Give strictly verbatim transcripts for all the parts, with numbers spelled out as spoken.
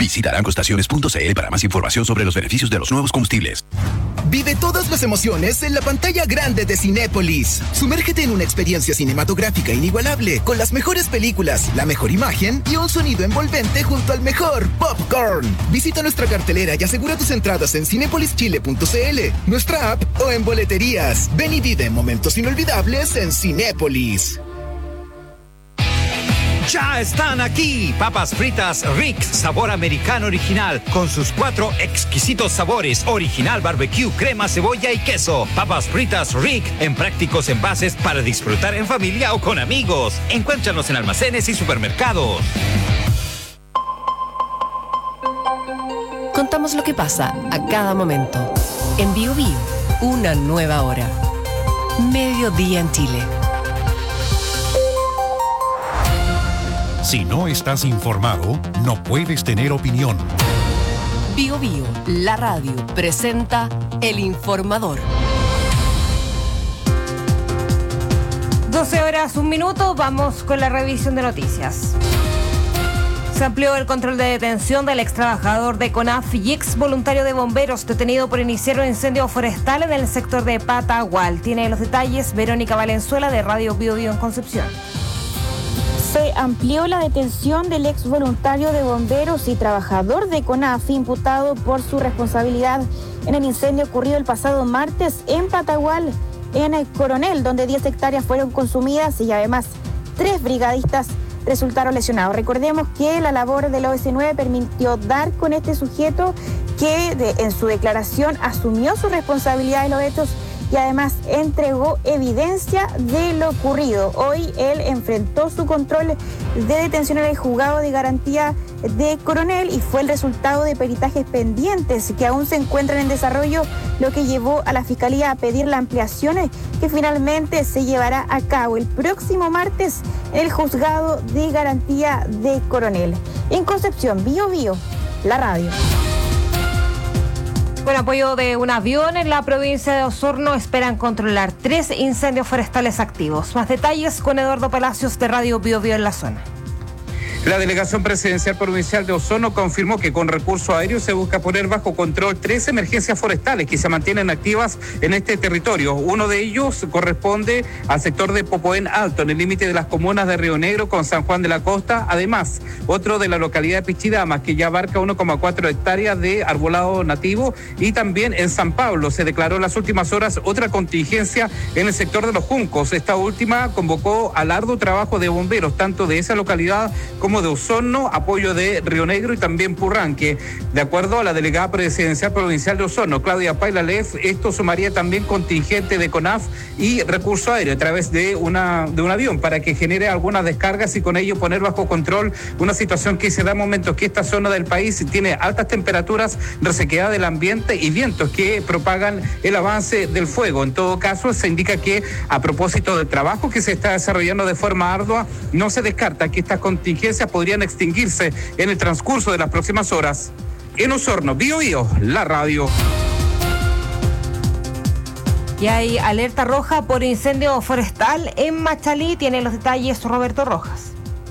Visita arancostaciones punto c l para más información sobre los beneficios de los nuevos combustibles. Vive todas las emociones en la pantalla grande de Cinépolis. Sumérgete en una experiencia cinematográfica inigualable, con las mejores películas, la mejor imagen y un sonido envolvente junto al mejor popcorn. Visita nuestra cartelera y asegura tus entradas en cinépolis chile punto c l, nuestra app o en boleterías. Ven y vive momentos inolvidables en Cinépolis. Ya están aquí, papas fritas Rick, sabor americano original, con sus cuatro exquisitos sabores, original, barbecue, crema, cebolla y queso. Papas fritas Rick, en prácticos envases para disfrutar en familia o con amigos. Encuéntranos en almacenes y supermercados. Contamos lo que pasa a cada momento. En Bio Bio, una nueva hora. Mediodía en Chile. Si no estás informado, no puedes tener opinión. Bio Bio, la radio, presenta El Informador. doce horas, un minuto, vamos con la revisión de noticias. Se amplió el control de detención del ex trabajador de CONAF y ex voluntario de bomberos detenido por iniciar un incendio forestal en el sector de Patagual. Tiene los detalles Verónica Valenzuela de Radio Bio Bio en Concepción. Se amplió la detención del ex voluntario de bomberos y trabajador de CONAF imputado por su responsabilidad en el incendio ocurrido el pasado martes en Patagual, en el Coronel, donde diez hectáreas fueron consumidas y además tres brigadistas resultaron lesionados. Recordemos que la labor del O S nueve permitió dar con este sujeto que de, en su declaración asumió su responsabilidad de los hechos y además entregó evidencia de lo ocurrido. Hoy él enfrentó su control de detención en el juzgado de garantía de Coronel y fue el resultado de peritajes pendientes que aún se encuentran en desarrollo, lo que llevó a la Fiscalía a pedir la ampliación que finalmente se llevará a cabo el próximo martes en el juzgado de garantía de Coronel. En Concepción, Bio Bio, la radio. Con apoyo de un avión en la provincia de Osorno esperan controlar tres incendios forestales activos. Más detalles con Eduardo Palacios de Radio Bio Bio en la zona. La Delegación Presidencial Provincial de Osorno confirmó que con recursos aéreos se busca poner bajo control tres emergencias forestales que se mantienen activas en este territorio. Uno de ellos corresponde al sector de Popoén Alto, en el límite de las comunas de Río Negro con San Juan de la Costa. Además, otro de la localidad de Pichidamas, que ya abarca uno coma cuatro hectáreas de arbolado nativo. Y también en San Pablo se declaró en las últimas horas otra contingencia en el sector de los Juncos. Esta última convocó al arduo trabajo de bomberos, tanto de esa localidad como de Osorno, apoyo de Río Negro y también Purranque. De acuerdo a la delegada presidencial provincial de Osorno, Claudia Pailalef, esto sumaría también contingente de CONAF y recurso aéreo a través de una de un avión para que genere algunas descargas y con ello poner bajo control una situación que se da en momentos que esta zona del país tiene altas temperaturas, resequedad del ambiente y vientos que propagan el avance del fuego. En todo caso, se indica que a propósito del trabajo que se está desarrollando de forma ardua, no se descarta que estas contingencias podrían extinguirse en el transcurso de las próximas horas. En Osorno, Bio Bio, la radio. Y hay alerta roja por incendio forestal en Machalí. Tiene los detalles Roberto Rojas.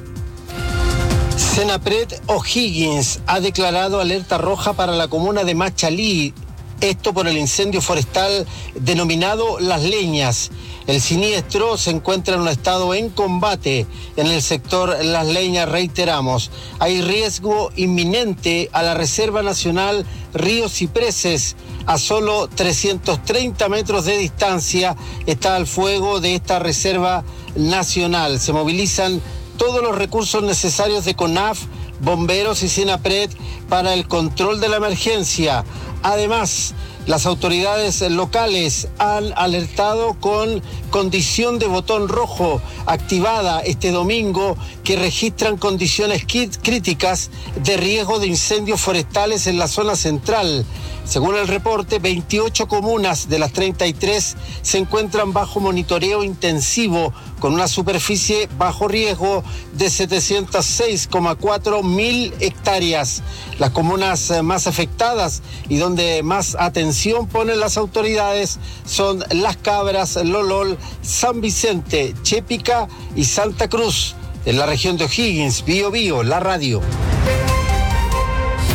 Senapred O'Higgins ha declarado alerta roja para la comuna de Machalí. Esto por el incendio forestal denominado Las Leñas. El siniestro se encuentra en un estado en combate en el sector Las Leñas, reiteramos. Hay riesgo inminente a la Reserva Nacional Río Cipreses. A solo trescientos treinta metros de distancia está el fuego de esta Reserva Nacional. Se movilizan todos los recursos necesarios de CONAF, bomberos y Senapred para el control de la emergencia. Además, las autoridades locales han alertado con condición de botón rojo activada este domingo que registran condiciones críticas de riesgo de incendios forestales en la zona central. Según el reporte, veintiocho comunas de las treinta y tres se encuentran bajo monitoreo intensivo con una superficie bajo riesgo de setecientos seis coma cuatro mil hectáreas. Las comunas más afectadas y donde más atención ponen las autoridades son Las Cabras, Lolol, San Vicente, Chépica y Santa Cruz. En la región de O'Higgins, Bio Bio, la radio.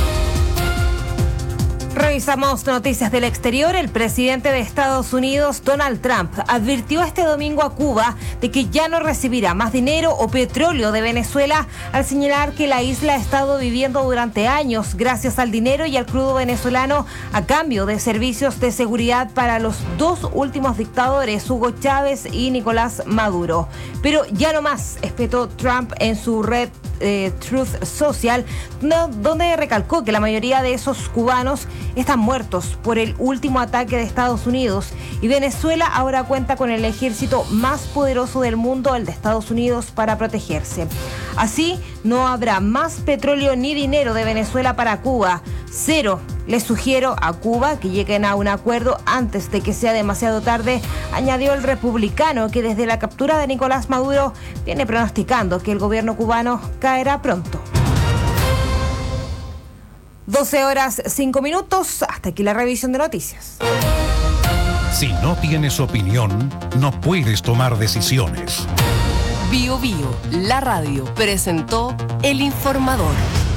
Revisamos noticias del exterior. El presidente de Estados Unidos, Donald Trump, advirtió este domingo a Cuba de que ya no recibirá más dinero o petróleo de Venezuela, al señalar que la isla ha estado viviendo durante años gracias al dinero y al crudo venezolano a cambio de servicios de seguridad para los dos últimos dictadores, Hugo Chávez y Nicolás Maduro. Pero ya no más, espetó Trump en su red Eh, Truth Social, no, donde recalcó que la mayoría de esos cubanos están muertos por el último ataque de Estados Unidos y Venezuela ahora cuenta con el ejército más poderoso del mundo, el de Estados Unidos, para protegerse. Así, no habrá más petróleo ni dinero de Venezuela para Cuba. Cero. Les sugiero a Cuba que lleguen a un acuerdo antes de que sea demasiado tarde, añadió el republicano, que desde la captura de Nicolás Maduro viene pronosticando que el gobierno cubano caerá pronto. doce horas cinco minutos, hasta aquí la revisión de noticias. Si no tienes opinión, no puedes tomar decisiones. Bio Bio, la radio, presentó El Informador.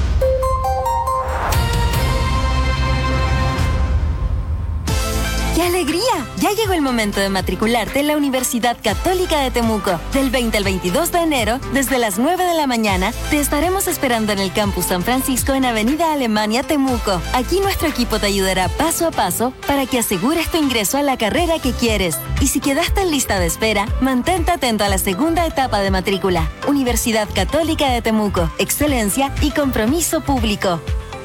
¡Qué alegría! Ya llegó el momento de matricularte en la Universidad Católica de Temuco. Del veinte al veintidós de enero, desde las nueve de la mañana, te estaremos esperando en el Campus San Francisco en Avenida Alemania, Temuco. Aquí nuestro equipo te ayudará paso a paso para que asegures tu ingreso a la carrera que quieres. Y si quedaste en lista de espera, mantente atento a la segunda etapa de matrícula. Universidad Católica de Temuco. Excelencia y compromiso público.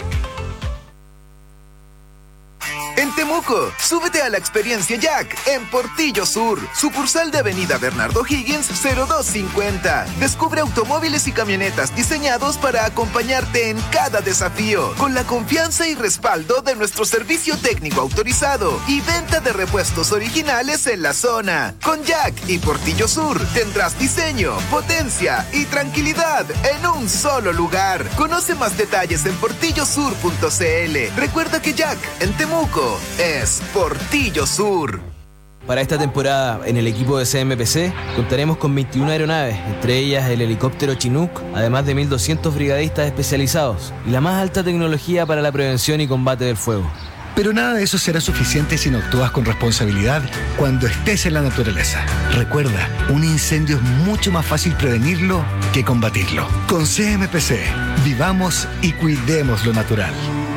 En Temuco, súbete a la experiencia Jack en Portillo Sur, sucursal de Avenida Bernardo Higgins cero dos cincuenta. Descubre automóviles y camionetas diseñados para acompañarte en cada desafío, con la confianza y respaldo de nuestro servicio técnico autorizado y venta de repuestos originales en la zona. Con Jack y Portillo Sur tendrás diseño, potencia y tranquilidad en un solo lugar. Conoce más detalles en portillo sur punto c l. Recuerda que Jack en Temuco es Portillo Sur. Para esta temporada, en el equipo de C M P C, contaremos con veintiuna aeronaves, entre ellas el helicóptero Chinook, además de mil doscientos brigadistas especializados y la más alta tecnología para la prevención y combate del fuego. Pero nada de eso será suficiente si no actúas con responsabilidad cuando estés en la naturaleza. Recuerda, un incendio es mucho más fácil prevenirlo que combatirlo. Con C M P C, vivamos y cuidemos lo natural.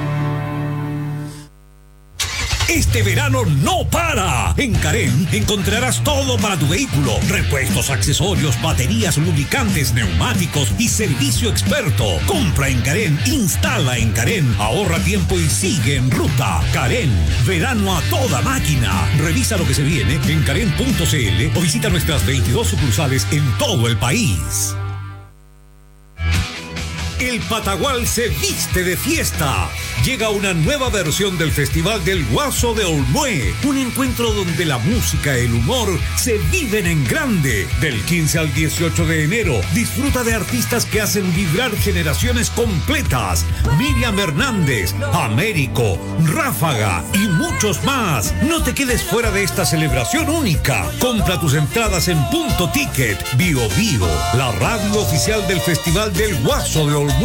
Este verano no para. En Carén encontrarás todo para tu vehículo: repuestos, accesorios, baterías, lubricantes, neumáticos y servicio experto. Compra en Carén, instala en Carén, ahorra tiempo y sigue en ruta. Carén, verano a toda máquina. Revisa lo que se viene en carén punto c l o visita nuestras veintidós sucursales en todo el país. El Patagual se viste de fiesta. Llega una nueva versión del Festival del Guaso de Olmué. Un encuentro donde la música y el humor se viven en grande. Del quince al dieciocho de enero, disfruta de artistas que hacen vibrar generaciones completas. Miriam Hernández, Américo, Ráfaga y muchos más. No te quedes fuera de esta celebración única. Compra tus entradas en Punto Ticket. Bio Bio, la radio oficial del Festival del Guaso de Olmué.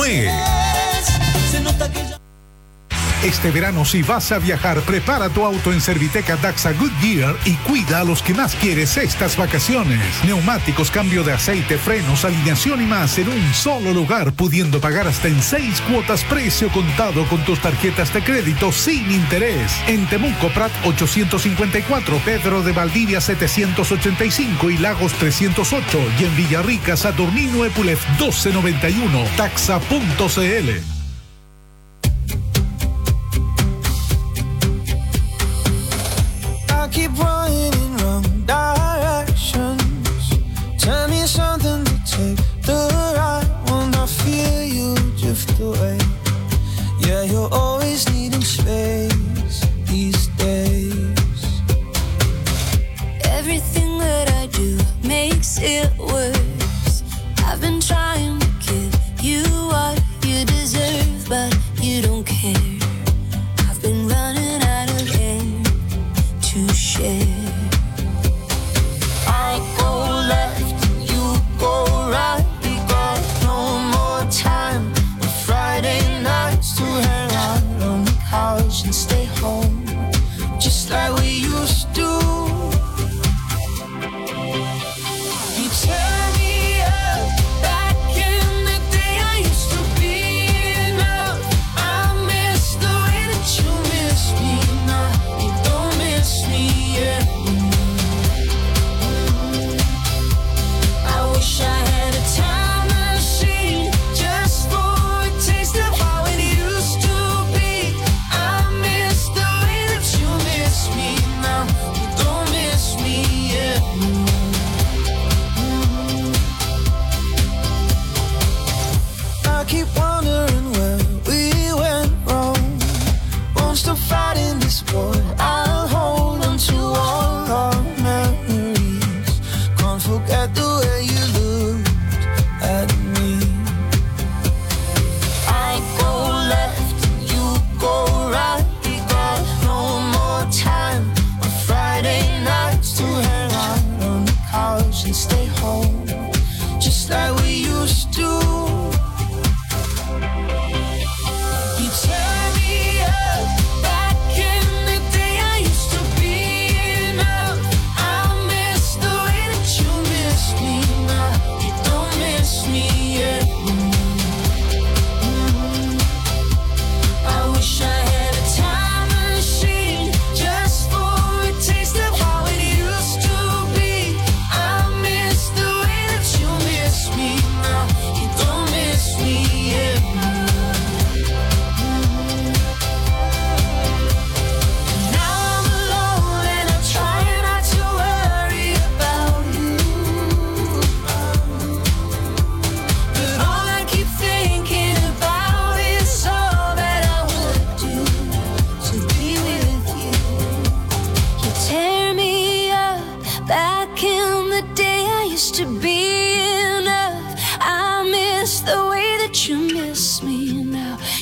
Este verano, si vas a viajar, prepara tu auto en Serviteca Daxa Goodyear y cuida a los que más quieres estas vacaciones. Neumáticos, cambio de aceite, frenos, alineación y más en un solo lugar, pudiendo pagar hasta en seis cuotas precio contado con tus tarjetas de crédito sin interés. En Temuco, Prat ochocientos cincuenta y cuatro, Pedro de Valdivia setecientos ochenta y cinco y Lagos trescientos ocho, y en Villarrica, Saturnino Epulef doce noventa y uno. Taxa punto c l. Keep running in wrong directions. Tell me something to take the right when I feel you drift away. Yeah, you're always needing space these days. Everything that I do makes it worse. I've been trying to give you what you deserve, but you don't care. I've been running out of air to share. I go left, you go right. We got no more time on Friday nights to hang out.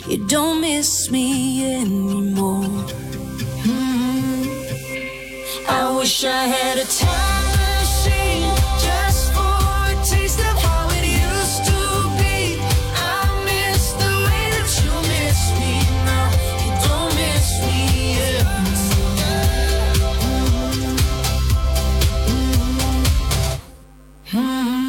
you don't miss me anymore. Mm-hmm. I wish I had a time machine just for a taste of how it used to be. I miss the way that you miss me now. You don't miss me anymore. Mm-hmm.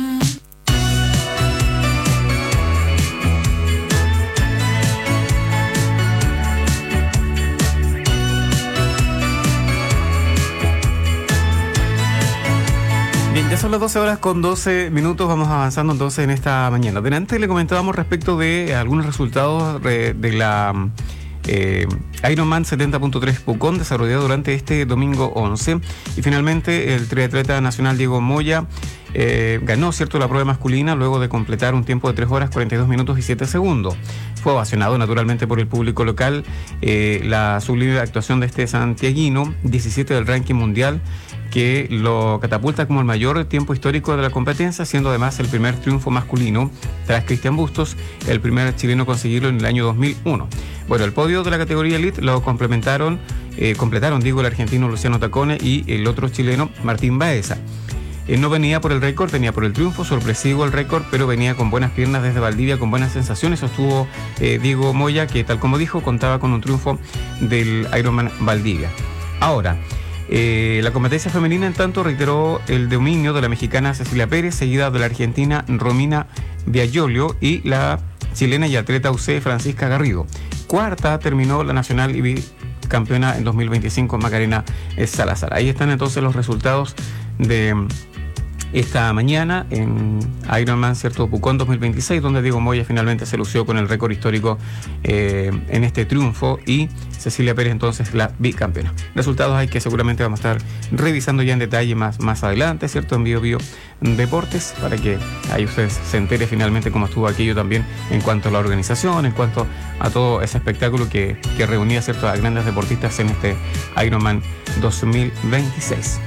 Bien, ya son las doce horas con doce minutos, vamos avanzando entonces en esta mañana. Delante le comentábamos respecto de algunos resultados de, de la eh, Ironman setenta punto tres Pucón desarrollado durante este domingo once, y finalmente el triatleta nacional Diego Moya eh, ganó, cierto, la prueba masculina luego de completar un tiempo de tres horas cuarenta y dos minutos y siete segundos. Fue ovacionado naturalmente por el público local eh, la sublime actuación de este santiaguino, diecisiete del ranking mundial, que lo catapulta como el mayor tiempo histórico de la competencia, siendo además el primer triunfo masculino tras Cristian Bustos, el primer chileno a conseguirlo en el año dos mil uno. Bueno, el podio de la categoría Elite lo complementaron, eh, completaron, digo, el argentino Luciano Tacone y el otro chileno Martín Baeza. Eh, no venía por el récord, venía por el triunfo, sorpresivo el récord, pero venía con buenas piernas desde Valdivia, con buenas sensaciones. Sostuvo eh, Diego Moya, que tal como dijo, contaba con un triunfo del Ironman Valdivia. Ahora, Eh, la competencia femenina, en tanto, reiteró el dominio de la mexicana Cecilia Pérez, seguida de la argentina Romina Biagiolio y la chilena y atleta U C Francisca Garrido. Cuarta terminó la nacional y bicampeona en dos mil veinticinco Macarena Salazar. Ahí están entonces los resultados de esta mañana en Ironman, cierto, Pucón dos mil veintiséis, donde Diego Moya finalmente se lució con el récord histórico eh, en este triunfo, y Cecilia Pérez entonces la bicampeona. Resultados hay que seguramente vamos a estar revisando ya en detalle más, más adelante, cierto, en Bio Bio Deportes, para que ahí ustedes se entere finalmente cómo estuvo aquello también en cuanto a la organización, en cuanto a todo ese espectáculo que, que reunía, cierto, a grandes deportistas en este Ironman dos mil veintiséis.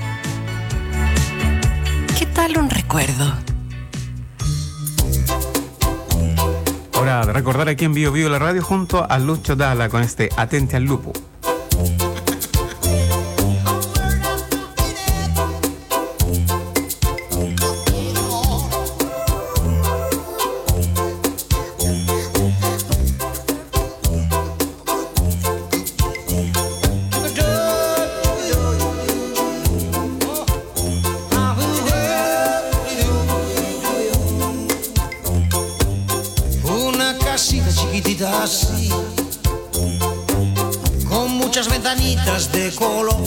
¿Qué tal un recuerdo? Hora de recordar aquí en Bio Bio la radio junto a Lucho Dalla con este Atente al Lupo. Así, con muchas ventanitas de color,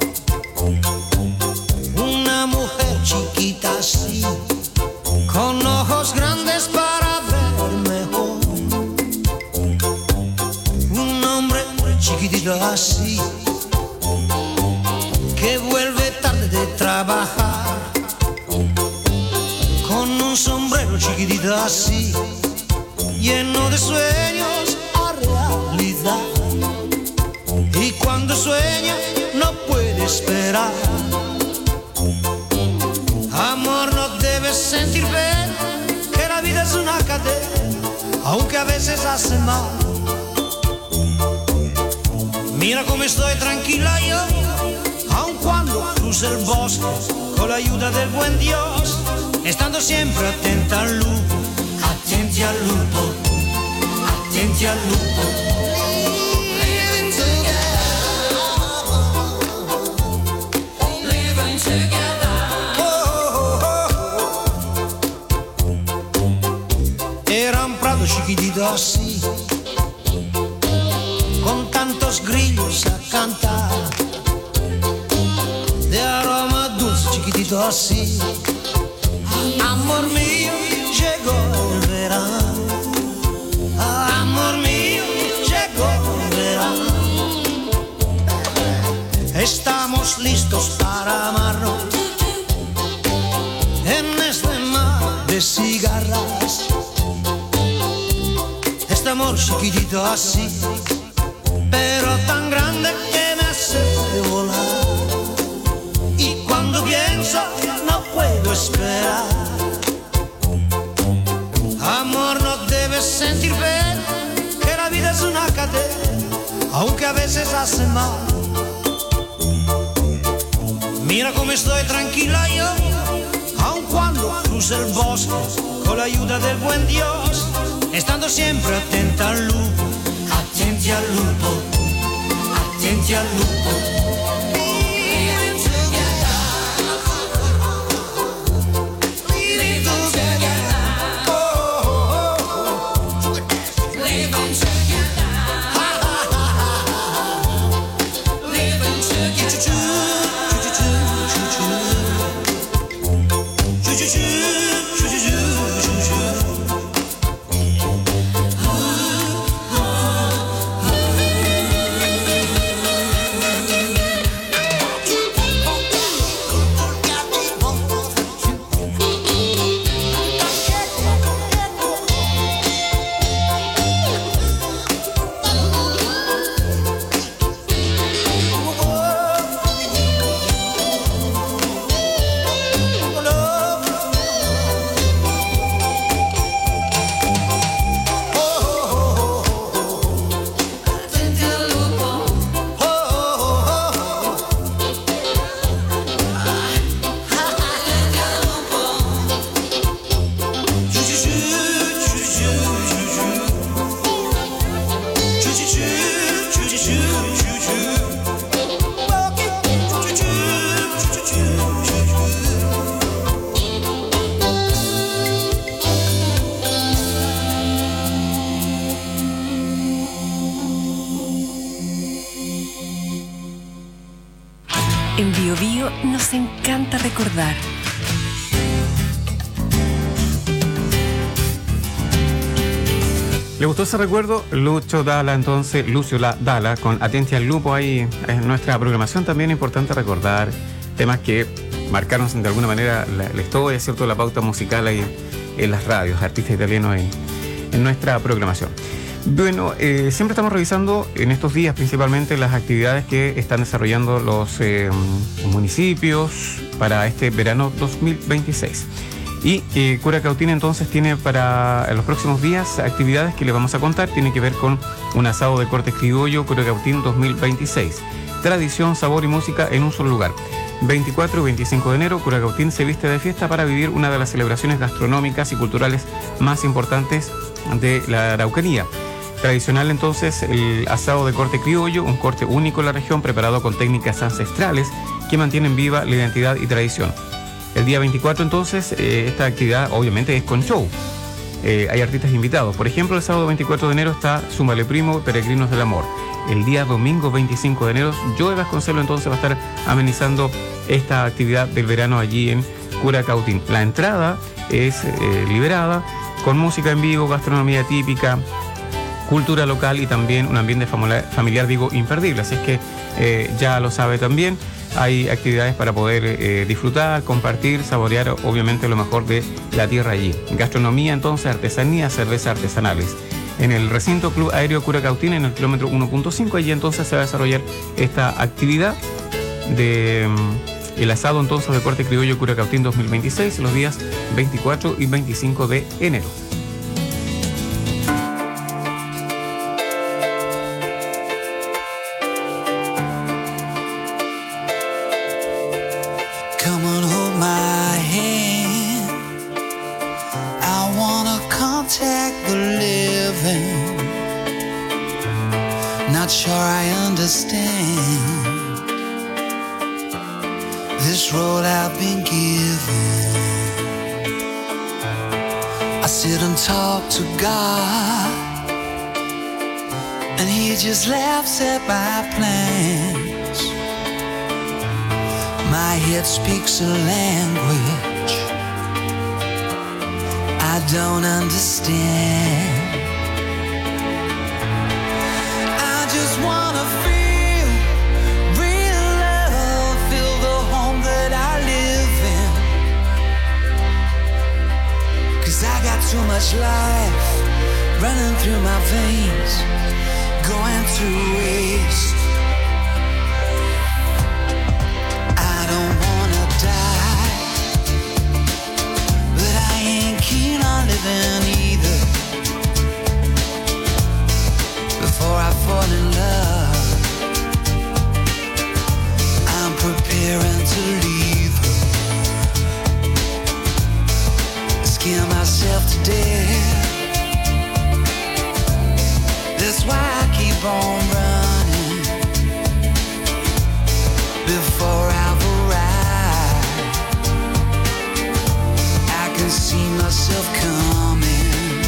una mujer chiquita así, con ojos grandes para ver mejor, un hombre chiquitito así, que vuelve tarde de trabajar, con un sombrero chiquitito así, lleno de sueños a realidad. Y cuando sueña no puede esperar. Amor, no debes sentir pena, que la vida es una cadena, aunque a veces hace mal. Mira cómo estoy tranquila yo, aun cuando cruce el bosque, con la ayuda del buen Dios, estando siempre atenta al lupo. Atenti al lupo, attenti al lupo. Living together, living together. Oh, oh, oh. Era un prado chiquitito así, con tantos grillos a cantar, de aroma dulce chiquitito así. Amor mío, llegó el verano, amor mío, llegó el verano. Estamos listos para amarnos en este mar de cigarras. Este amor chiquitito así, pero tan grande que me hace volar. Y cuando pienso no puedo esperar. Amor, no debes sentir pena, que la vida es caer, aunque a veces hace mal. Mira cómo estoy tranquila yo, aun cuando cruce el bosque, con la ayuda del buen Dios, estando siempre atenta al lupo, atenti al lupo, atenti al lupo. En Bio Bio nos encanta recordar. ¿Le gustó ese recuerdo? Lucho Dalla, entonces, Lucio La Dalla, con Atenti al Lupo. Ahí en nuestra programación también es importante recordar temas que marcaron de alguna manera la, la historia, ¿cierto? La pauta musical ahí en las radios, artistas italianos en, en nuestra programación. Bueno, eh, siempre estamos revisando en estos días principalmente las actividades que están desarrollando los eh, municipios para este verano dos mil veintiséis. Y eh, Curacautín entonces tiene para los próximos días actividades que le vamos a contar. Tiene que ver con un asado de corte criollo Curacautín dos mil veintiséis. Tradición, sabor y música en un solo lugar. veinticuatro y veinticinco de enero, Curacautín se viste de fiesta para vivir una de las celebraciones gastronómicas y culturales más importantes de la Araucanía. Tradicional entonces el asado de corte criollo, un corte único en la región preparado con técnicas ancestrales que mantienen viva la identidad y tradición. El día veinticuatro entonces eh, esta actividad obviamente es con show. Eh, hay artistas invitados. Por ejemplo, el sábado veinticuatro de enero está Súmale Primo, Peregrinos del Amor. El día domingo veinticinco de enero, Joe Vasconcelos entonces va a estar amenizando esta actividad del verano allí en Curacautín. La entrada es eh, liberada con música en vivo, gastronomía típica, cultura local y también un ambiente familiar, familiar digo, imperdible. Así es que eh, ya lo sabe también. Hay actividades para poder eh, disfrutar, compartir, saborear obviamente lo mejor de la tierra allí. Gastronomía entonces, artesanía, cerveza artesanales. En el recinto Club Aéreo Curacautín, en el kilómetro uno punto cinco, allí entonces se va a desarrollar esta actividad de um, el asado entonces de corte criollo Curacautín dos mil veintiséis, los días veinticuatro y veinticinco de enero. Not sure I understand this road I've been given. I sit and talk to God, and He just laughs at my plans. My head speaks a language I don't understand. Just wanna feel real love, feel the home that I live in. Cause I got too much life running through my veins, going to waste. I don't wanna die, but I ain't keen on living either. Before I fall in love. I'm preparing to leave her. Scare myself to death. That's why I keep on running before I've arrived. I can see myself coming.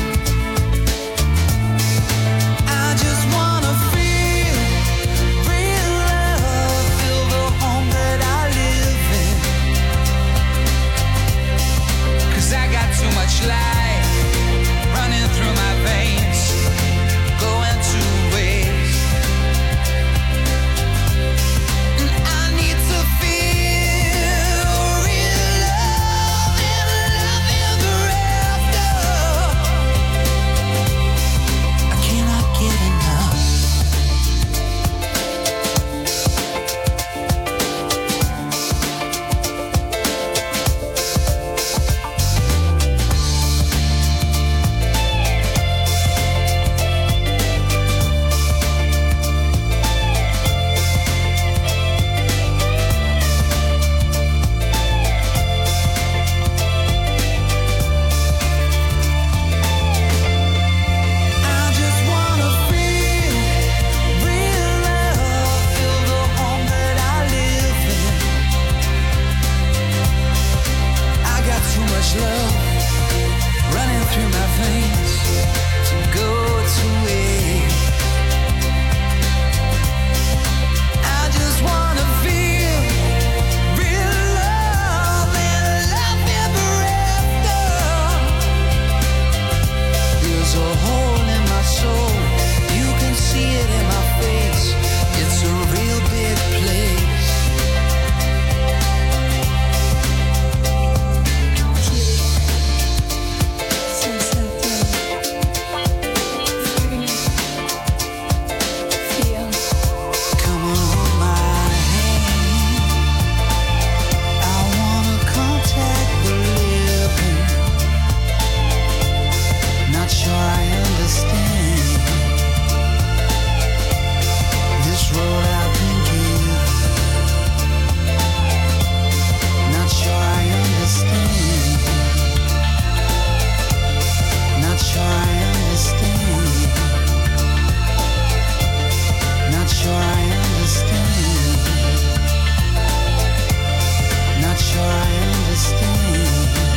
I just wanna feel real love, feel the home that I live in. 'Cause I got too much life running through my veins, going to waste. And I need to feel real love and love ever after. I cannot get enough. I just wanna feel real love, feel the home that I live in. I got too much love running through my veins to go to waste. I just wanna feel real love and love ever after. There's a hole in my soul, you can see it in my face. It's a real big place. Come on, hold my hand. I wanna contact the living. Not sure I understand this road I've been given. Not sure I understand. Not sure I understand. Not sure I understand. Not sure I understand.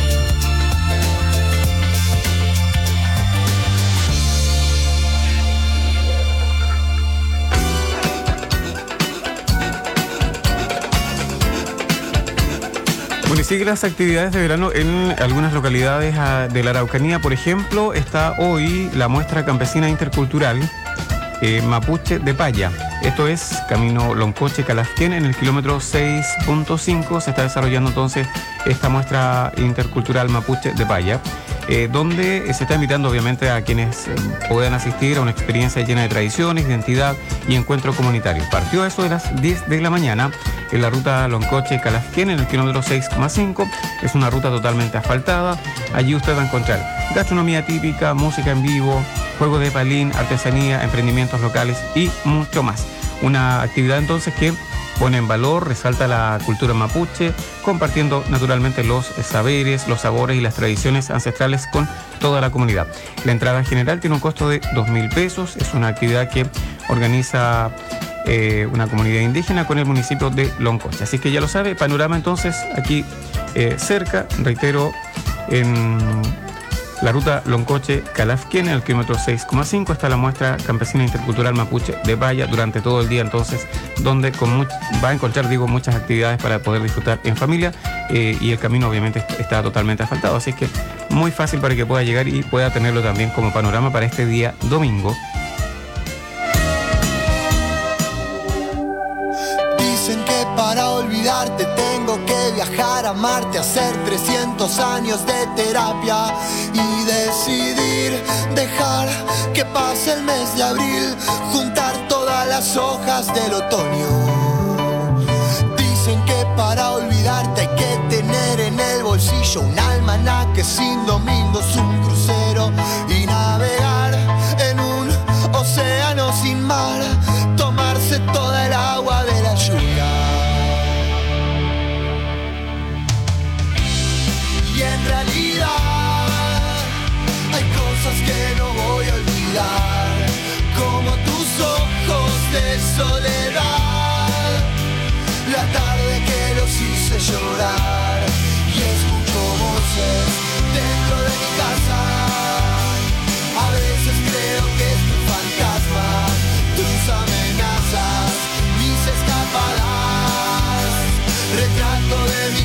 Bueno, y sigue las actividades de verano en algunas localidades ah, de la Araucanía. Por ejemplo, está hoy la muestra campesina intercultural eh, Mapuche de Paya. Esto es Camino Loncoche-Calafquén, en el kilómetro seis punto cinco. Se está desarrollando entonces esta muestra intercultural Mapuche de Paya, eh, donde se está invitando obviamente a quienes eh, puedan asistir a una experiencia llena de tradiciones, identidad y encuentro comunitario. Partió eso de las diez de la mañana en la ruta Loncoche-Calafquén, en el kilómetro seis coma cinco. Es una ruta totalmente asfaltada. Allí usted va a encontrar gastronomía típica, música en vivo, juego de palín, artesanía, emprendimientos locales y mucho más. Una actividad entonces que pone en valor, resalta la cultura mapuche, compartiendo naturalmente los saberes, los sabores y las tradiciones ancestrales con toda la comunidad. La entrada general tiene un costo de dos mil pesos. Es una actividad que organiza eh, una comunidad indígena con el municipio de Loncoche. Así que ya lo sabe, panorama entonces aquí eh, cerca, reitero, en la ruta Loncoche-Calafquén, en el kilómetro seis coma cinco, está la muestra campesina intercultural Mapuche de Paya durante todo el día, entonces, donde con much, va a encontrar, digo, muchas actividades para poder disfrutar en familia, eh, y el camino obviamente está totalmente asfaltado, así que muy fácil para que pueda llegar y pueda tenerlo también como panorama para este día domingo. Dicen que para olvidarte tengo que viajar a Marte, hacer trescientos años de terapia y decidir dejar que pase el mes de abril, juntar todas las hojas del otoño. Dicen que para olvidarte hay que tener en el bolsillo un almanaque sin domingos, un crucero y navegar en un océano sin sin mar, tomarse toda el agua de la lluvia. Y en realidad hay cosas que no voy a olvidar, como tus ojos de soledad, la tarde que los hice llorar. Y escucho voces dentro de mi casa, a veces creo que es tu fantasma, tus amenazas, mis escapadas, retrato de mi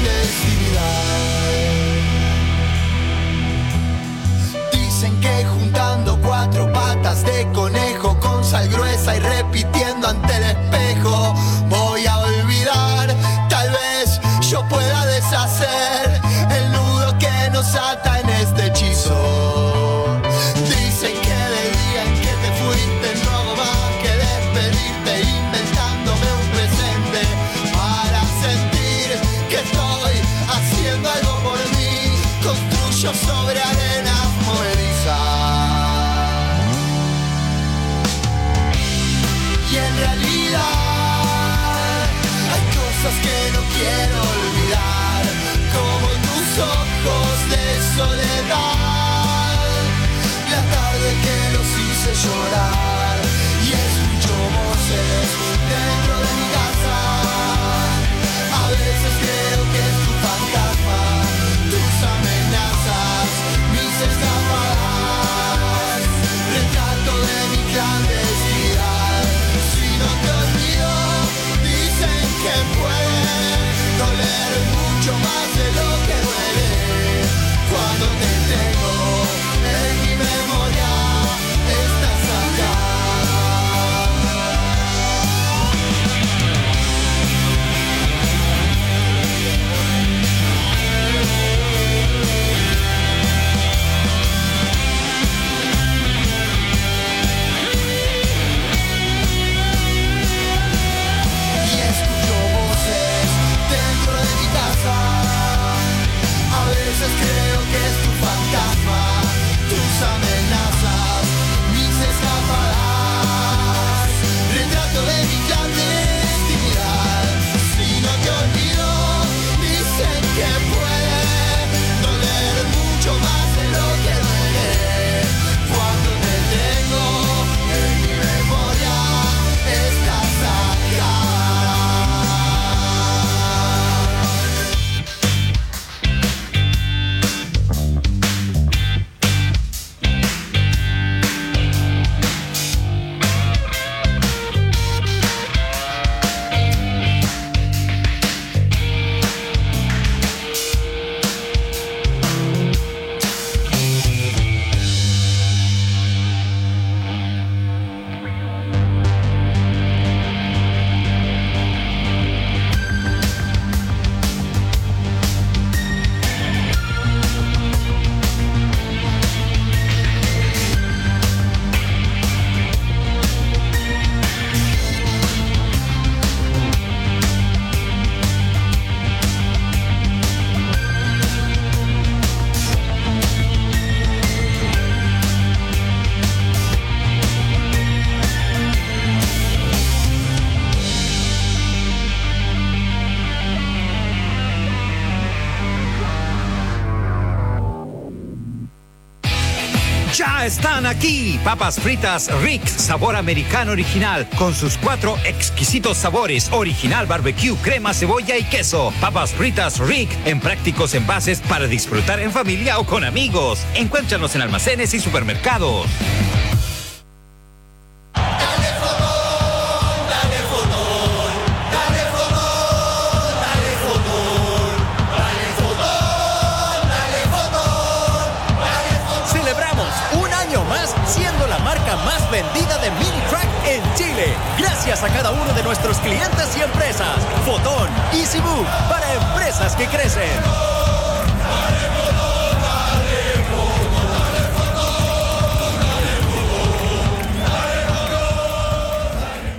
clandestinidad. Dicen que juntando cuatro patas de conejo con sal gruesa y repitiendo ante el espejo voy a olvidar. Tal vez yo pueda deshacer el nudo que nos ata en este hechizo. Dicen que del día en que te fuiste no hago más que despedirte, inventándome un presente para sentir que estoy haciendo algo por mí. Construyo sobre arenas movedizas. Y en realidad hay cosas que no quiero olvidar, como tus ojos de soledad, la tarde que los hice llorar. Y escucho voces dentro de mi casa, a veces creo que es tu fantasma, tus amenazas, mis escapadas, retrato de mi clandestinidad. Si no te olvido, dicen que puede doler mucho más de lo que duele cuando te tengo en mi memoria, estás acá. Y escucho voces dentro de mi casa, a veces creo que es tu fantasma, tus amenazas, mis escapadas, retrato de mi clandestinidad. Si no te olvido, dicen que puede doler mucho más de lo que duele cuando te tengo en mi memoria, estás acá. Ya están aquí papas fritas Rick sabor americano original con sus cuatro exquisitos sabores: original barbecue, crema, cebolla y queso. Papas fritas Rick en prácticos envases para disfrutar en familia o con amigos. Encuéntranos en almacenes y supermercados. Vendida de mini track en Chile, gracias a cada uno de nuestros clientes y empresas. Fotón, EasyMove, para empresas que crecen.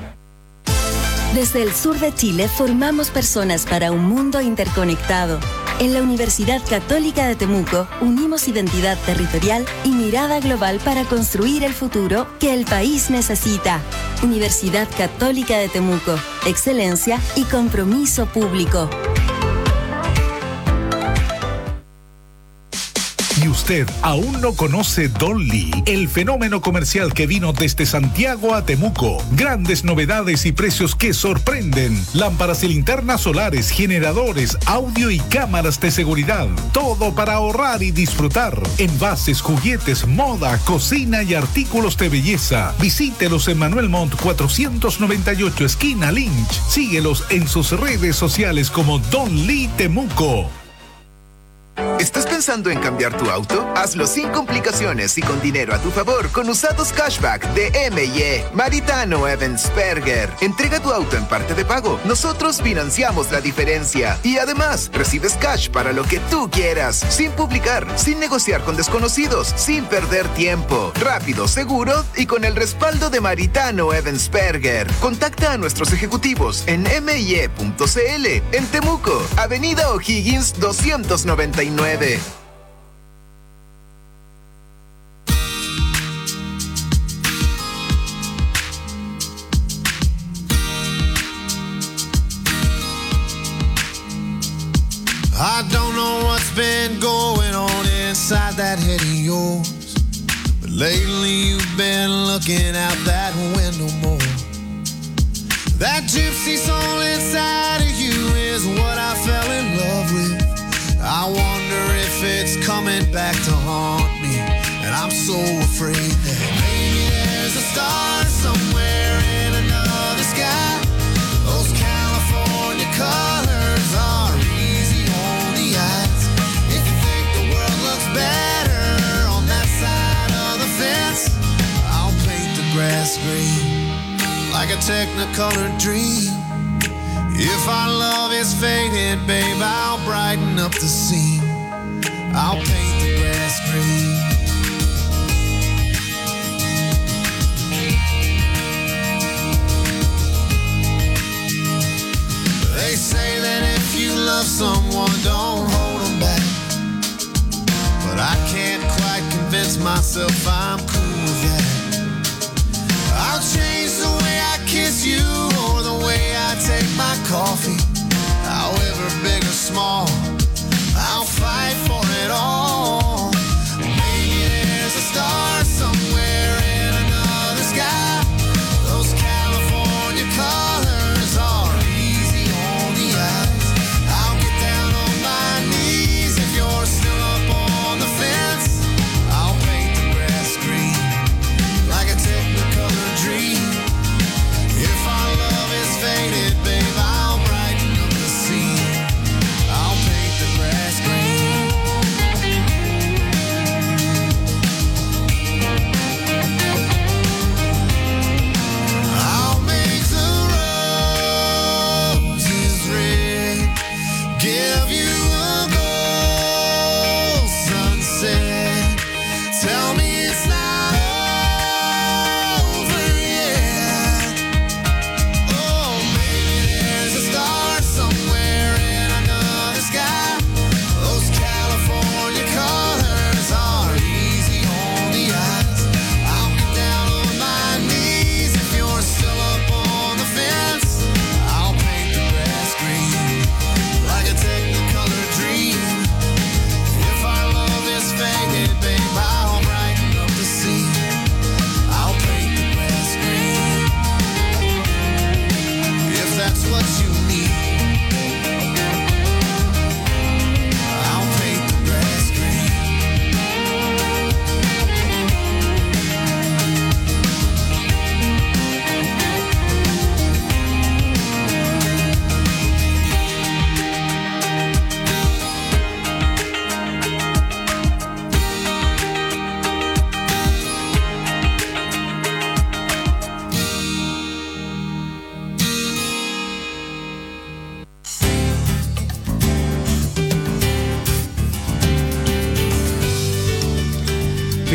Desde el sur de Chile formamos personas para un mundo interconectado. En la Universidad Católica de Temuco unimos identidad territorial y mirada global para construir el futuro que el país necesita. Universidad Católica de Temuco, excelencia y compromiso público. ¿Y usted aún no conoce Don Lee, el fenómeno comercial que vino desde Santiago a Temuco? Grandes novedades y precios que sorprenden. Lámparas y linternas solares, generadores, audio y cámaras de seguridad. Todo para ahorrar y disfrutar. Envases, juguetes, moda, cocina y artículos de belleza. Visítelos en Manuel Montt cuatrocientos noventa y ocho, esquina Lynch. Síguelos en sus redes sociales como Don Lee Temuco. ¿Estás pensando en cambiar tu auto? Hazlo sin complicaciones y con dinero a tu favor con Usados Cashback de M y E. Maritano Evansperger. Entrega tu auto en parte de pago. Nosotros financiamos la diferencia. Y además, recibes cash para lo que tú quieras. Sin publicar, sin negociar con desconocidos, sin perder tiempo. Rápido, seguro y con el respaldo de Maritano Evansperger. Contacta a nuestros ejecutivos en m y e punto c l. En Temuco, Avenida O'Higgins doscientos noventa y nueve. I don't know what's been going on inside that head of yours, but lately you've been looking out that window more. That gypsy soul inside of you is what I fell in love with. I wonder if it's coming back to haunt me, and I'm so afraid that maybe there's a star somewhere in another sky. Those California colors are easy on the eyes. If you think the world looks better on that side of the fence, I'll paint the grass green like a Technicolor dream. If our love is faded, babe, I'll brighten up the scene. I'll paint the grass green. They say that if you love someone, don't hold them back. But I can't quite convince myself I'm cool with that. I'll change the way I kiss you or the way I take my coffee. However big or small, I'll fight for it all. Maybe there's a star somewhere in another sky. Those California colors are easy on the eyes. I'll get down on my knees if you're still up on the fence. I'll paint the grass green.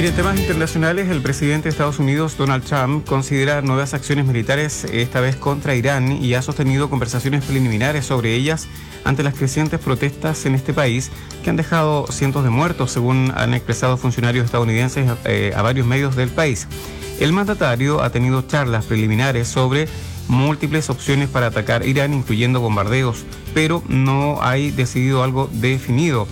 Mire, en temas internacionales, el presidente de Estados Unidos, Donald Trump, considera nuevas acciones militares, esta vez contra Irán, y ha sostenido conversaciones preliminares sobre ellas ante las crecientes protestas en este país que han dejado cientos de muertos, según han expresado funcionarios estadounidenses eh, a varios medios del país. El mandatario ha tenido charlas preliminares sobre múltiples opciones para atacar Irán, incluyendo bombardeos, pero no hay decidido algo definido.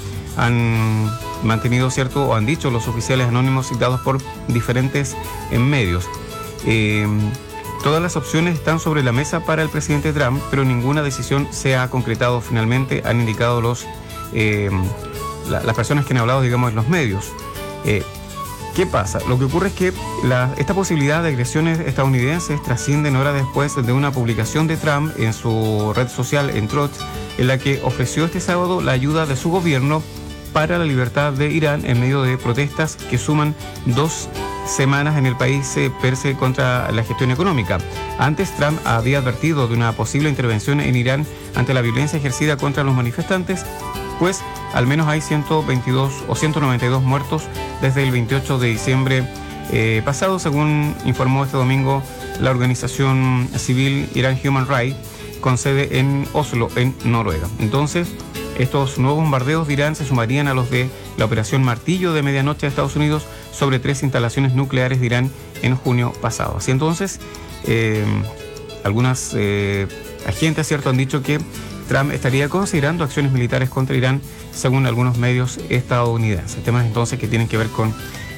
Han mantenido cierto, o han dicho los oficiales anónimos citados por diferentes medios. Eh, todas las opciones están sobre la mesa para el presidente Trump, pero ninguna decisión se ha concretado finalmente, han indicado los eh, la, las personas que han hablado, digamos, en los medios. Eh, ¿Qué pasa? Lo que ocurre es que la, esta posibilidad de agresiones estadounidenses trascienden horas después de una publicación de Trump en su red social, en Truth, en la que ofreció este sábado la ayuda de su gobierno para la libertad de Irán en medio de protestas que suman dos semanas en el país eh, perse contra la gestión económica. Antes, Trump había advertido de una posible intervención en Irán ante la violencia ejercida contra los manifestantes, pues al menos hay ciento veintidós o ciento noventa y dos muertos desde el veintiocho de diciembre eh, pasado, según informó este domingo la organización civil Iran Human Rights, con sede en Oslo, en Noruega. Entonces, estos nuevos bombardeos de Irán se sumarían a los de la operación Martillo de medianoche de Estados Unidos sobre tres instalaciones nucleares de Irán en junio pasado. Así entonces, eh, algunas eh, agentes, cierto, han dicho que Trump estaría considerando acciones militares contra Irán, según algunos medios estadounidenses. Temas entonces que tienen que ver con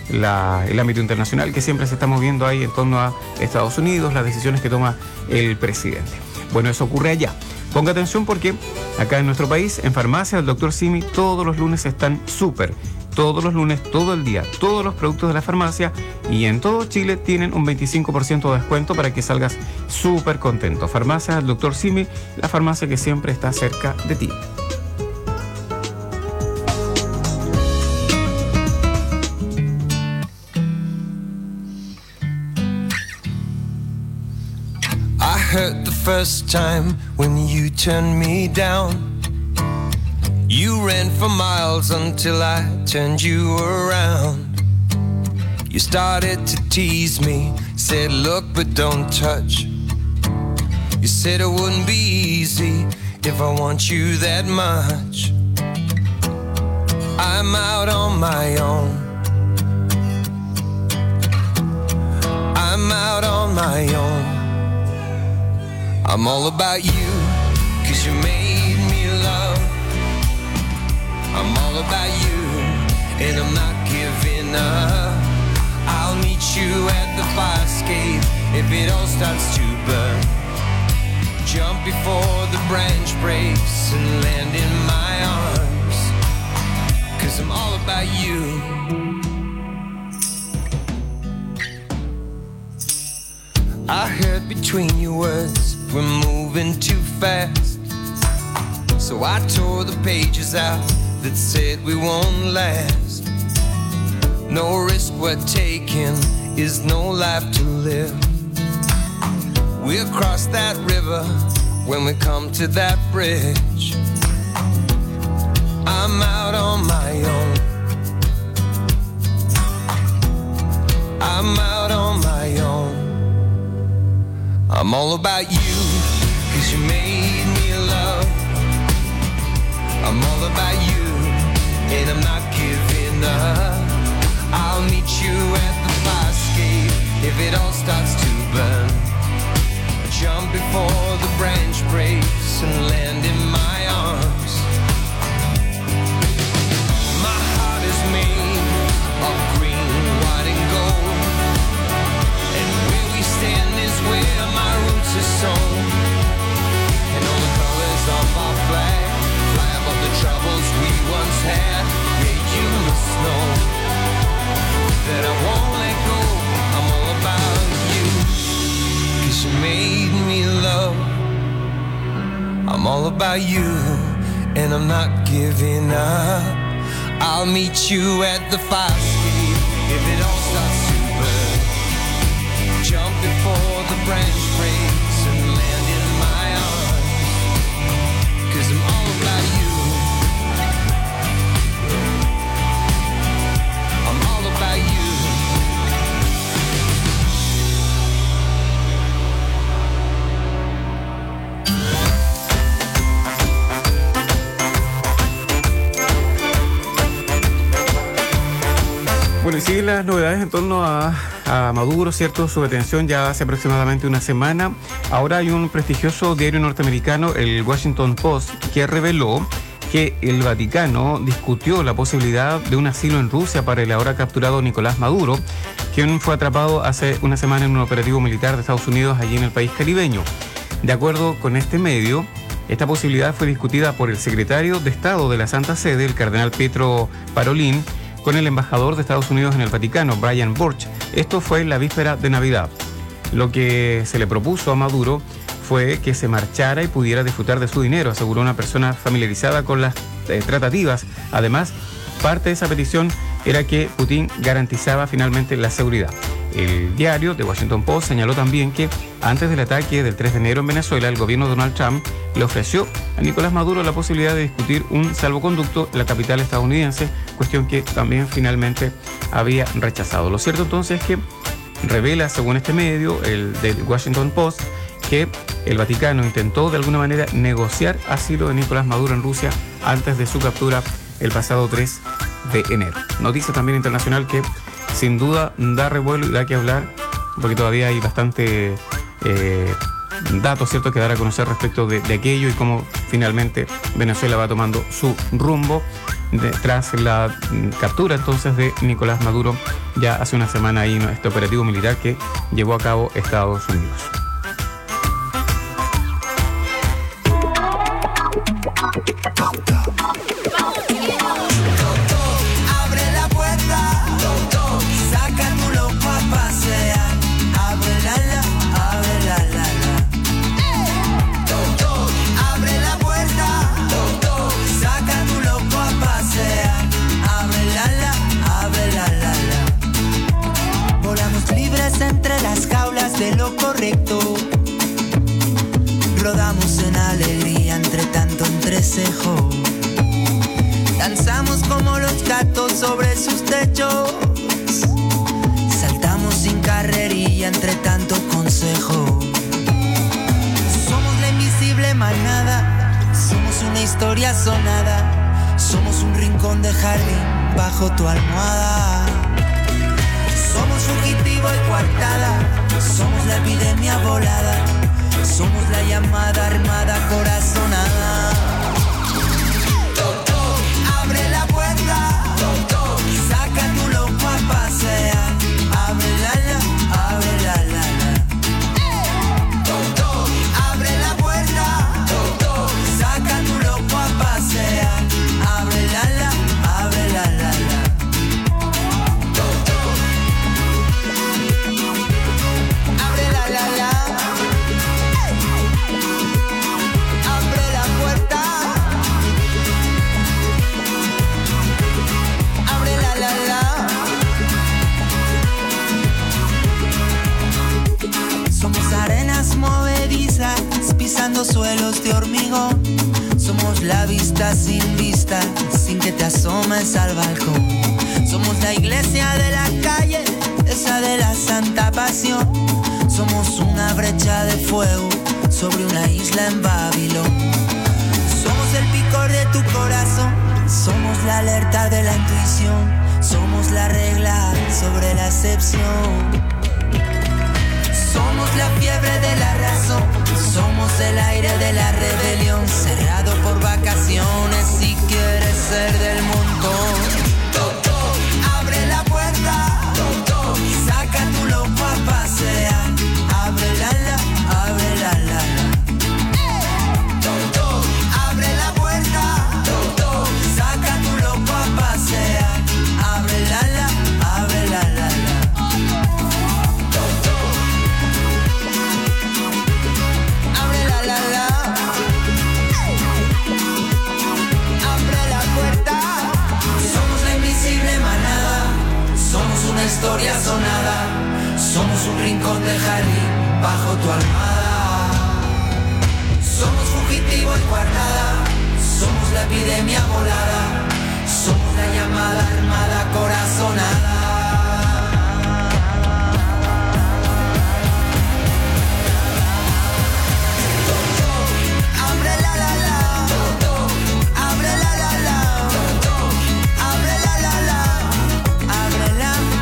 la, el ámbito internacional que siempre se está moviendo ahí en torno a Estados Unidos, las decisiones que toma el presidente. Bueno, eso ocurre allá. Ponga atención porque acá en nuestro país, en farmacia del doctor Simi, todos los lunes están súper. Todos los lunes, todo el día, todos los productos de la farmacia y en todo Chile tienen un veinticinco por ciento de descuento para que salgas súper contento. Farmacia del doctor Simi, la farmacia que siempre está cerca de ti. I hurt the first time when you turned me down. You ran for miles until I turned you around. You started to tease me, said look but don't touch. You said it wouldn't be easy if I want you that much. I'm out on my own. I'm out on my own. I'm all about you, 'cause you made me love. I'm all about you, and I'm not giving up. I'll meet you at the fire escape if it all starts to burn. Jump before the branch breaks and land in my arms, 'cause I'm all about you. I heard between your words we're moving too fast, so I tore the pages out that said we won't last. No risk we're taking is no life to live. We'll cross that river when we come to that bridge. I'm out on my own. I'm out on my own. I'm all about you, 'cause you made me love. I'm all about you, and I'm not giving up. I'll meet you at the fire escape if it all starts to burn. Jump before the branch breaks and land in my arms. My heart is made of green, white and gold, and where we stand is where my roots are sown. And all the colors of our flag fly above the troubles we once had. Yeah, you must know that I won't let go. I'm all about you, 'cause you made me love. I'm all about you, and I'm not giving up. I'll meet you at the fire escape if it all starts to burn. Jump before the branch breaks and land in my arms, 'cause I'm all about you. I'm all about you. y siguen las novedades en torno a, a Maduro, ¿cierto? Su detención ya hace aproximadamente una semana. Ahora hay un prestigioso diario norteamericano, el Washington Post, que reveló que el Vaticano discutió la posibilidad de un asilo en Rusia para el ahora capturado Nicolás Maduro, quien fue atrapado hace una semana en un operativo militar de Estados Unidos allí en el país caribeño. De acuerdo con este medio, esta posibilidad fue discutida por el secretario de Estado de la Santa Sede, el cardenal Pietro Parolin, con el embajador de Estados Unidos en el Vaticano, Brian Burch. Esto fue en la víspera de Navidad. Lo que se le propuso a Maduro fue que se marchara y pudiera disfrutar de su dinero, aseguró una persona familiarizada con las eh, tratativas. Además, parte de esa petición era que Putin garantizaba finalmente la seguridad. El diario The Washington Post señaló también que antes del ataque del tres de enero en Venezuela, el gobierno de Donald Trump le ofreció a Nicolás Maduro la posibilidad de discutir un salvoconducto en la capital estadounidense, cuestión que también finalmente había rechazado. Lo cierto entonces es que revela, según este medio, el The Washington Post, que el Vaticano intentó de alguna manera negociar asilo de Nicolás Maduro en Rusia antes de su captura el pasado tres de enero. Noticia también internacional que sin duda da revuelo y da que hablar, porque todavía hay bastante eh, datos, ¿cierto?, que dar a conocer respecto de, de aquello y cómo finalmente Venezuela va tomando su rumbo de, tras la mm, captura entonces de Nicolás Maduro ya hace una semana ahí en este operativo militar que llevó a cabo Estados Unidos. Entre las jaulas de lo correcto, rodamos en alegría entre tanto entrecejo, danzamos como los gatos sobre sus techos, saltamos sin carrerilla entre tanto consejo. Somos la invisible manada, somos una historia sonada, somos un rincón de jardín bajo tu almohada. Somos fugitivo y coartada, somos la epidemia volada, somos la llamada armada corazonada. Toc, toc, abre la puerta, toc, toc, saca tu loco a pasear, abre la la, abre la la la. Toc, toc, abre la puerta, toc, toc, saca tu loco a pasear, abre la la, abre la la la. Movedizas, pisando suelos de hormigón. Somos la vista sin vista, sin que te asomes al balcón. Somos la iglesia de la calle, esa de la santa pasión. Somos una brecha de fuego sobre una isla en Babilón. Somos el picor de tu corazón, somos la alerta de la intuición. Somos la regla sobre la excepción. Somos la fiebre de la razón, somos el aire de la rebelión, cerrado por vacaciones si quieres ser del montón. Toc, toc, abre la puerta, toc, toc, saca tu loco a pasear, abre la la, abre la la la. Toc, toc, abre la puerta, toc, toc, saca tu loco a pasear, abre la la, abre la la la. Historia sonada, somos un rincón de jardín bajo tu almohada. Somos fugitivo y guardada, somos la epidemia volada, somos la llamada armada corazonada. Abre la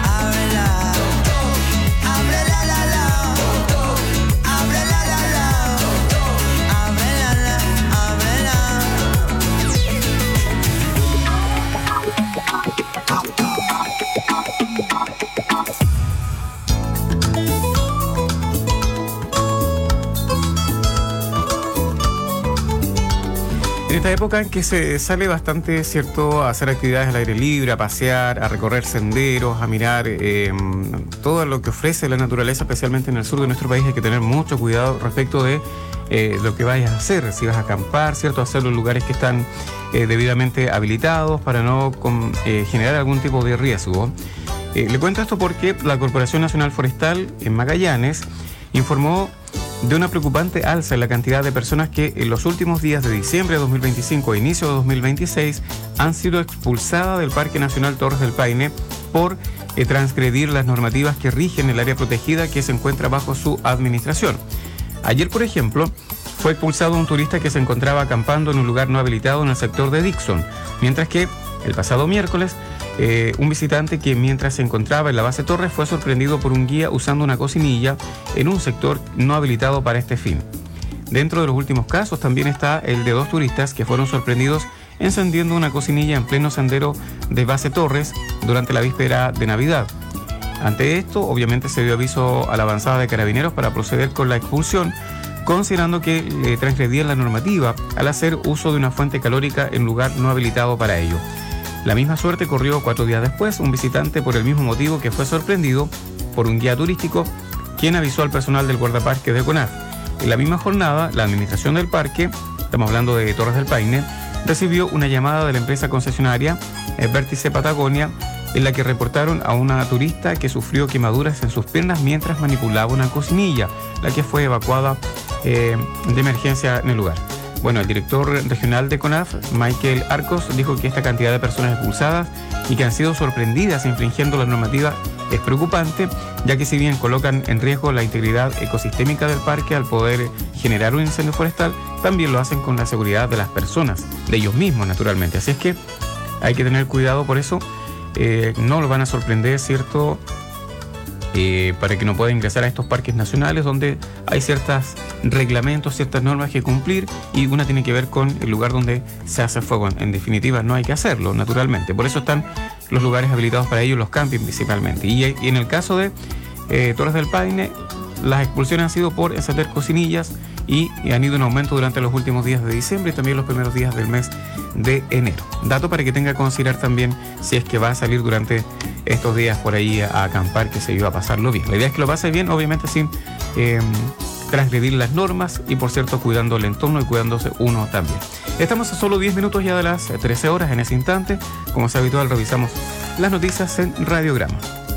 En esta época en que se sale bastante, ¿cierto?, a hacer actividades al aire libre, a pasear, a recorrer senderos, a mirar eh, todo lo que ofrece la naturaleza, especialmente en el sur de nuestro país, hay que tener mucho cuidado respecto de eh, lo que vayas a hacer, si vas a acampar, ¿cierto?, hacerlo en lugares que están eh, debidamente habilitados para no con, eh, generar algún tipo de riesgo. Eh, le cuento esto porque la Corporación Nacional Forestal en Magallanes informó de una preocupante alza en la cantidad de personas que en los últimos días de diciembre de dos mil veinticinco e inicio de dos mil veintiséis han sido expulsadas del Parque Nacional Torres del Paine por eh, transgredir las normativas que rigen el área protegida que se encuentra bajo su administración. Ayer, por ejemplo, fue expulsado un turista que se encontraba acampando en un lugar no habilitado en el sector de Dixon, mientras que el pasado miércoles Eh, un visitante que mientras se encontraba en la base Torres fue sorprendido por un guía usando una cocinilla en un sector no habilitado para este fin. Dentro de los últimos casos también está el de dos turistas que fueron sorprendidos encendiendo una cocinilla en pleno sendero de base Torres durante la víspera de Navidad. Ante esto, obviamente se dio aviso a la avanzada de carabineros para proceder con la expulsión, considerando que eh, transgredían la normativa al hacer uso de una fuente calórica en lugar no habilitado para ello. La misma suerte corrió cuatro días después un visitante por el mismo motivo que fue sorprendido por un guía turístico quien avisó al personal del guardaparque de CONAF. En la misma jornada, la administración del parque, estamos hablando de Torres del Paine, recibió una llamada de la empresa concesionaria eh, Vértice Patagonia en la que reportaron a una turista que sufrió quemaduras en sus piernas mientras manipulaba una cocinilla, la que fue evacuada eh, de emergencia en el lugar. Bueno, el director regional de CONAF, Michael Arcos, dijo que esta cantidad de personas expulsadas y que han sido sorprendidas infringiendo la normativa es preocupante, ya que si bien colocan en riesgo la integridad ecosistémica del parque al poder generar un incendio forestal, también lo hacen con la seguridad de las personas, de ellos mismos naturalmente. Así es que hay que tener cuidado por eso, eh, no lo van a sorprender, ¿cierto?, Eh, para que no pueda ingresar a estos parques nacionales donde hay ciertos reglamentos, ciertas normas que cumplir y una tiene que ver con el lugar donde se hace fuego. En definitiva, no hay que hacerlo, naturalmente. Por eso están los lugares habilitados para ello, los campings principalmente. Y, y en el caso de eh, Torres del Paine, las expulsiones han sido por encender cocinillas y, y han ido en aumento durante los últimos días de diciembre y también los primeros días del mes de enero. Dato para que tenga que considerar también si es que va a salir durante estos días por ahí a, a acampar, que se iba a pasarlo bien. La idea es que lo pase bien, obviamente sin eh, transgredir las normas y, por cierto, cuidando el entorno y cuidándose uno también. Estamos a solo diez minutos ya de las trece horas. En ese instante, como es habitual, revisamos las noticias en Radiograma.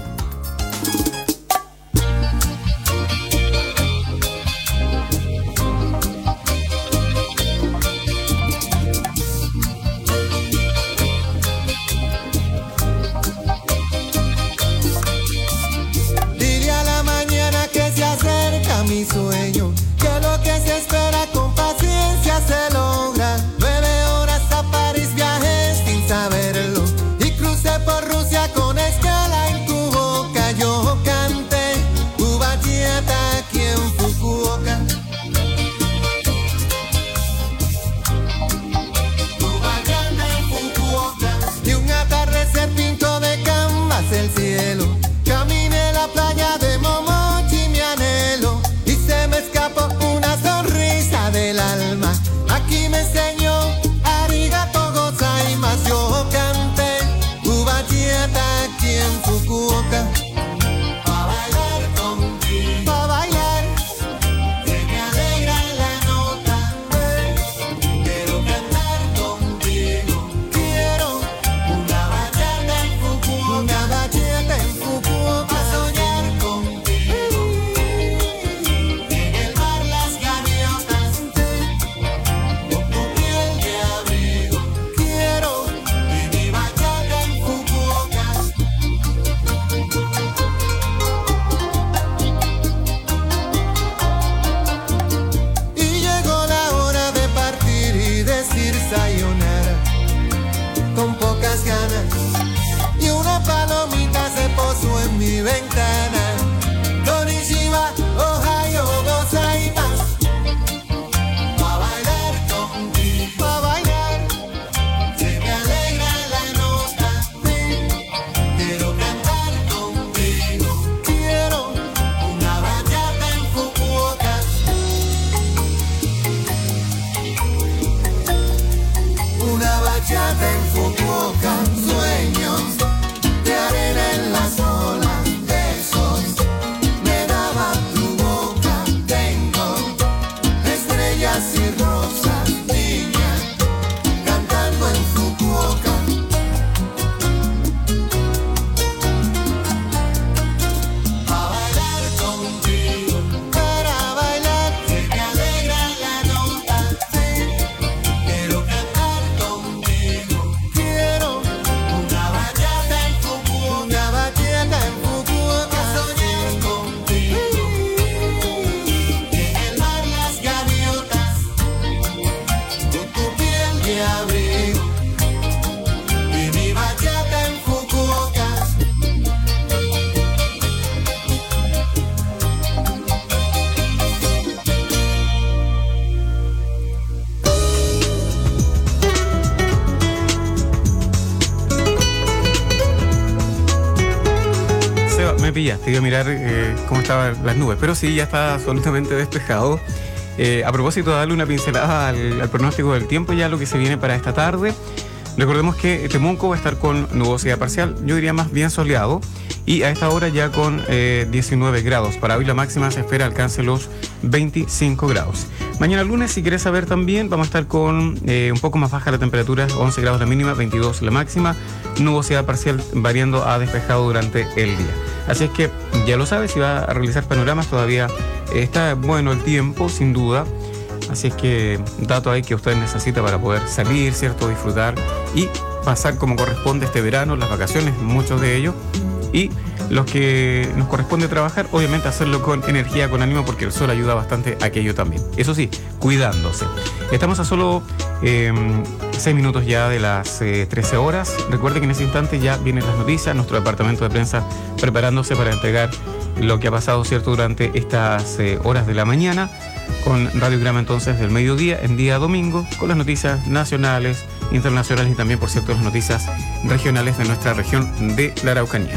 Mi sueño, que lo que se espera con paciencia se logra. Nueve horas a París viajé sin saberlo y crucé por Rusia con escala en Cuba. pillaste, iba a mirar eh, cómo estaban las nubes, pero sí, ya está absolutamente despejado. Eh, a propósito de darle una pincelada al, al pronóstico del tiempo, ya lo que se viene para esta tarde. Recordemos que Temuco va a estar con nubosidad parcial, yo diría más bien soleado, y a esta hora ya con eh, diecinueve grados. Para hoy la máxima se espera alcance los veinticinco grados. Mañana lunes, si querés saber también, vamos a estar con eh, un poco más baja la temperatura, once grados la mínima, veintidós la máxima, nubosidad parcial variando a despejado durante el día. Así es que ya lo sabes, si va a realizar panoramas todavía está bueno el tiempo, sin duda. Así es que dato ahí que usted necesita para poder salir, ¿cierto? Disfrutar y pasar como corresponde este verano, las vacaciones, muchos de ellos. Y los que nos corresponde trabajar, obviamente hacerlo con energía, con ánimo, porque el sol ayuda bastante a aquello también. Eso sí, cuidándose. Estamos a solo eh, seis minutos ya de las eh, trece horas. Recuerde que en ese instante ya vienen las noticias, nuestro departamento de prensa preparándose para entregar lo que ha pasado, ¿cierto?, durante estas eh, horas de la mañana, con Radiograma entonces del mediodía, en día domingo, con las noticias nacionales, internacionales y también, por cierto, las noticias regionales de nuestra región de la Araucanía.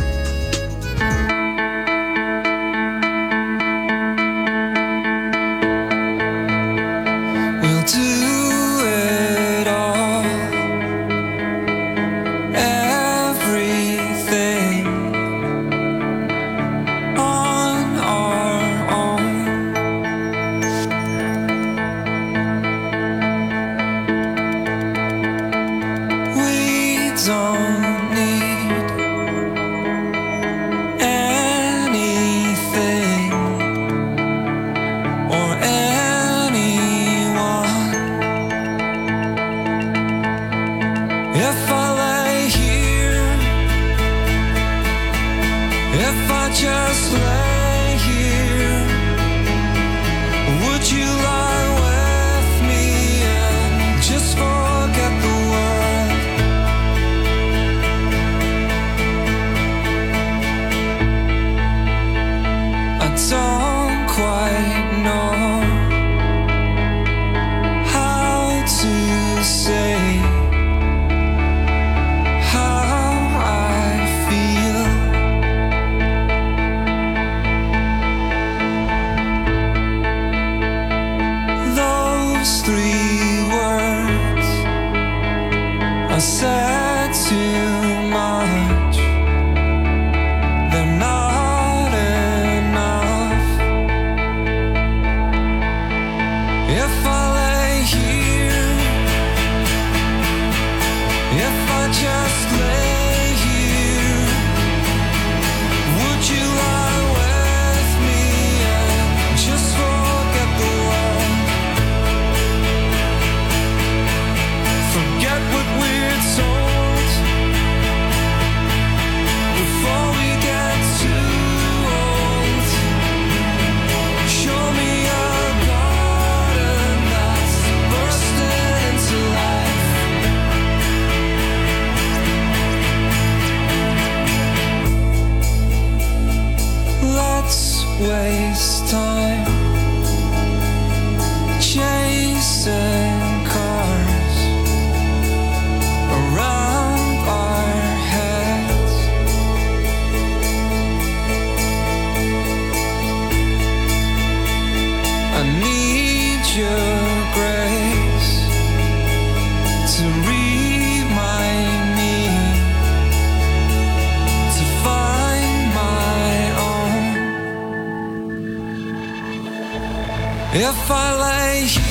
If I lay here,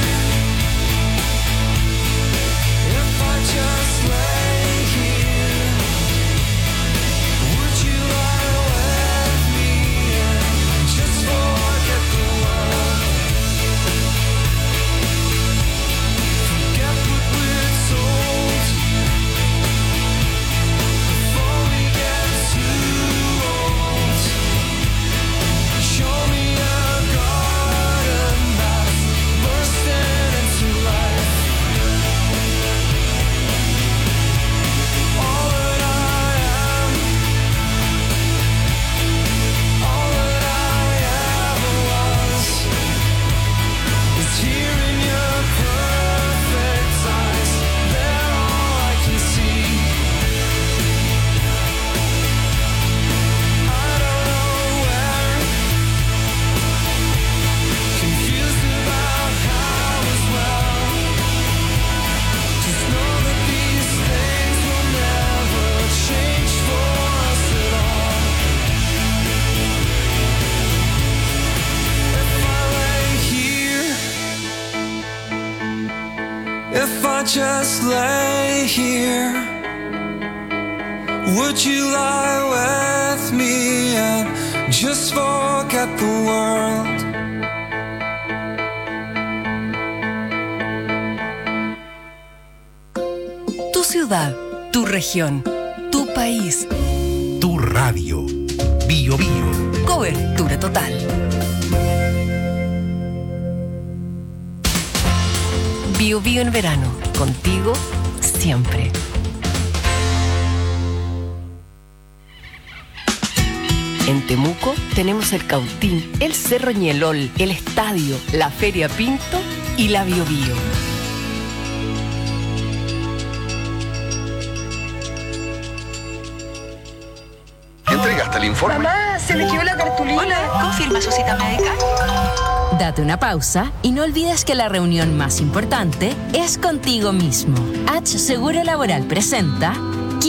if I just lay here, would you lie with me and just forget the world? Forget what we're told before we get too old. Show me a garden that's bursting into life. not just lay here? Would you lie with me and just forget the world? Tu ciudad, tu región, tu país. Tu radio. Bio Bio. Cobertura total. Bio Bio en verano. Contigo siempre. En Temuco tenemos el Cautín, el Cerro Ñelol, el Estadio, la Feria Pinto y la Bio Bio. ¿Entregaste el informe? Mamá, se le quedó la cartulina. Hola, ¿confirma su cita médica? Date una pausa y no olvides que la reunión más importante es contigo mismo. H Seguro Laboral presenta